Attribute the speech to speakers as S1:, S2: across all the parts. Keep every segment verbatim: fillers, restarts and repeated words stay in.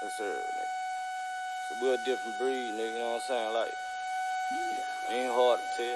S1: Yes, sir, nigga. So we're a different breed, nigga, you know what I'm saying? Like, ain't hard to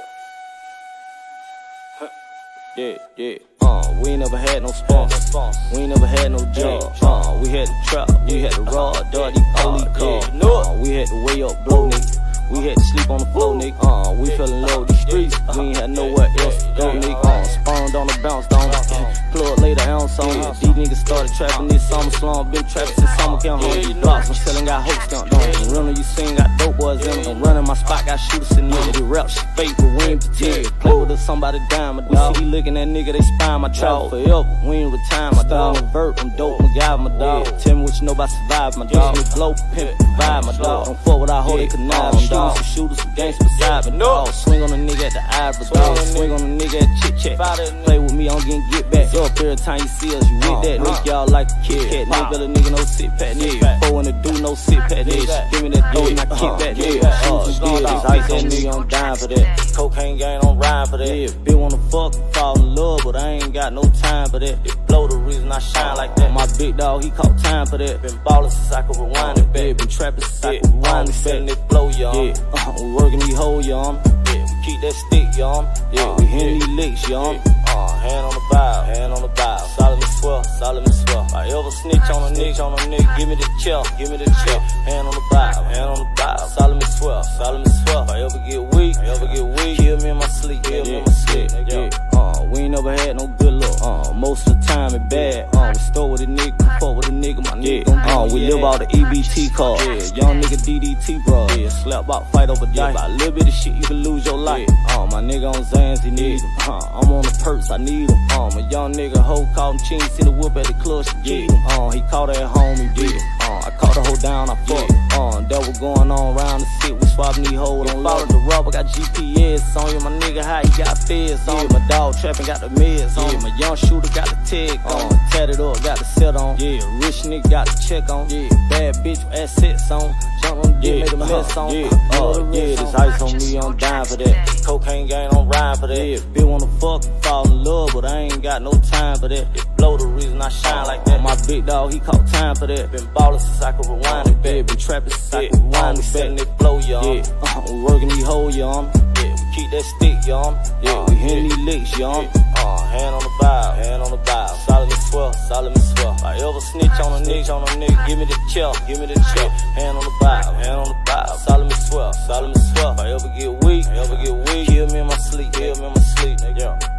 S1: tell. Yeah, yeah, uh, we ain't never had no sponsor. We ain't never had no job. Uh, we had to trap, we had to raw, dirty police car. Uh, we had to way up, blow, nigga. We had to sleep on the floor, nigga. Uh, we fell in love with the streets. We ain't had nowhere else to go, nigga. Uh, spawned on the bounce, down. Plug laid an ounce on it. These niggas started trapping this summer slum. Been trapping since summer, can't hold these blocks. I'm selling, got hope stunt on. The rental you seen, got dope boys in it. I'm running my spot, got shooters in it. The rap shit fake, but we ain't pretend. Play with us, somebody dime, my dog. We see looking at nigga, they spine my travel forever. We ain't retire, my dog. I'm vert, I'm dope, my guy, my dog. Tell me what you know about survive, my dog. Me blow, pimp, provide, my dog. Don't fuck with our hoe, they connive, my dog. Some shooters, some gangsters beside me, dog. Swing on a nigga at the ivory, dog. Swing on a nigga at chit chat. Play with me, I'm getting get back up. Every time you see us, you with that. Nigga, y'all like a kid cat. Nigga, better nigga, no sit pat, nigga. Four in the do, no sit pat, nigga. Give me that dough and I kick back, nigga. Uh, still, this ice on me, I'm dying for that. Cocaine gang, I'm riding for that. Yeah, bitch wanna fuck, fall in love, but I ain't got no time for that. It blow the reason I shine like that. My big dog, he caught time for that. Been ballin' since I could rewind it back. Been trappin' since I could rewind it back. It blow, y'all. Yeah, uh, we working these hoes, y'all. Yeah, we keep that stick, y'all. Yeah, we hitting these licks, y'all. Uh, hand on the bow, hand on the bow. Solomon swell, Solomon swell. I ever snitch on a nigga, on a nigga, give me the chill, give me the chill. Hand on the bow, hand on the bow. Solomon swell, Solomon swell. If I ever get weak, I ever get weak, kill me in my sleep, kill me in my sleep. Yeah, uh, we ain't never had no good luck. Uh, most of the time it bad. Uh, we stole with a nigga, fuck with a nigga, my nigga. Yeah. Uh, we live out the E B T card. Yeah, young nigga D D T, bro. Yeah, slap out, fight over dice. About a little bit of shit, you can lose your life. Uh, my nigga on Zans, he need him. Uh, I'm on the perks, I need him. Um, a young nigga hoe called him Ching, see the whoop at the club, she get him. Uh, he caught her at home, he did. Uh, I caught the hoe down, I fucked. Uh, that was going on around the city. We swapping these hoes on follow the rubber, got G P S on you. My nigga high, he got feds on. Yeah, my dog trapping got the meds on. Yeah, my young shooter got the tag on. Uh, tatted up, got the set on. Yeah, rich nigga got the check on. Yeah, bad bitch with assets on. Jump on the dick, made a mess on. Yeah, uh, yeah, this ice on me, I'm dying for that. Cocaine gang, I'm riding for that. Yeah, bitch wanna fuck, fall in love, but I ain't got no time for that. It blow the reason I shine like that. My big dog, he caught time for that. Been ballin' since I could rewind it back. Been trappin' since I could rewind it back. And it blow, y'all. Yeah, uh, we working these hoes, y'all. Yeah, we keep that stick, y'all. Yeah, we hitting these licks, y'all. Uh, hand on the bow, hand on the bow. Solomon swell, Solomon swell. If I ever snitch on a nigga, on a nigga, give me the chill, give me the chill. Hand on the bow, hand on the bow. Solomon swell, Solomon swell. If I ever get weak, I ever get weak, kill me in my sleep, kill me in my sleep, yeah.